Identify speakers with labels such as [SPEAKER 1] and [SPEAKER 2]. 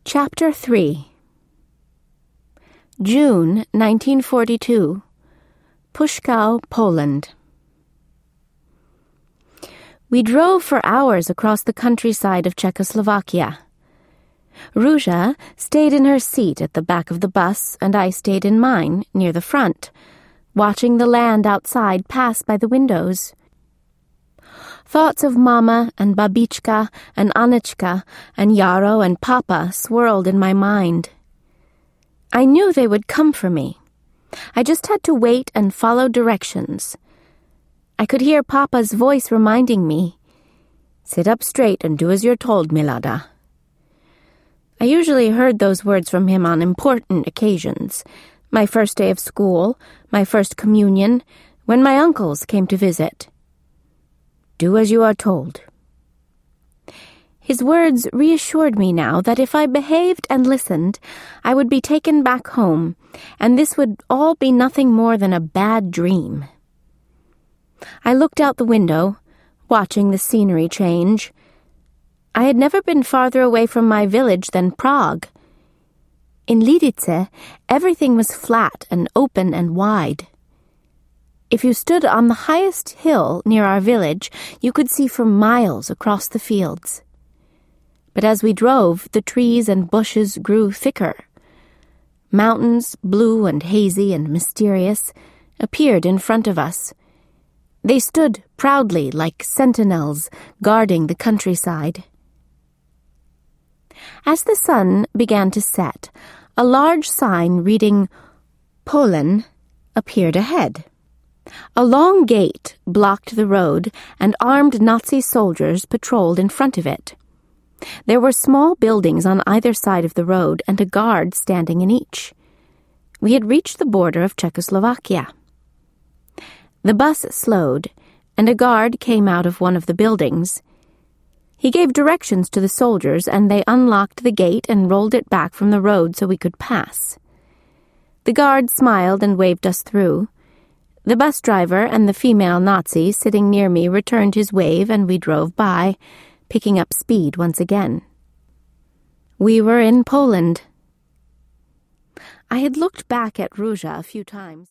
[SPEAKER 1] Chapter 3. June 1942. Puszczów, Poland. We drove for hours across the countryside of Czechoslovakia. Róża stayed in her seat at the back of the bus, and I stayed in mine, near the front, watching the land outside pass by the windows. Thoughts of Mama and Babička and Anička and Yarrow and Papa swirled in my mind. I knew they would come for me. I just had to wait and follow directions. I could hear Papa's voice reminding me, "Sit up straight and do as you're told, Milada." I usually heard those words from him on important occasions. My first day of school, my first communion, when my uncles came to visit. Do as you are told. His words reassured me now that if I behaved and listened, I would be taken back home, and this would all be nothing more than a bad dream. I looked out the window, watching the scenery change. I had never been farther away from my village than Prague. In Lidice, everything was flat and open and wide. If you stood on the highest hill near our village, you could see for miles across the fields. But as we drove, the trees and bushes grew thicker. Mountains, blue and hazy and mysterious, appeared in front of us. They stood proudly like sentinels guarding the countryside. As the sun began to set, a large sign reading Polen appeared ahead. A long gate blocked the road, and armed Nazi soldiers patrolled in front of it. There were small buildings on either side of the road, and a guard standing in each. We had reached the border of Czechoslovakia. The bus slowed, and a guard came out of one of the buildings. He gave directions to the soldiers, and they unlocked the gate and rolled it back from the road so we could pass. The guard smiled and waved us through. The bus driver and the female Nazi sitting near me returned his wave, and we drove by, picking up speed once again. We were in Poland. I had looked back at Róża a few times.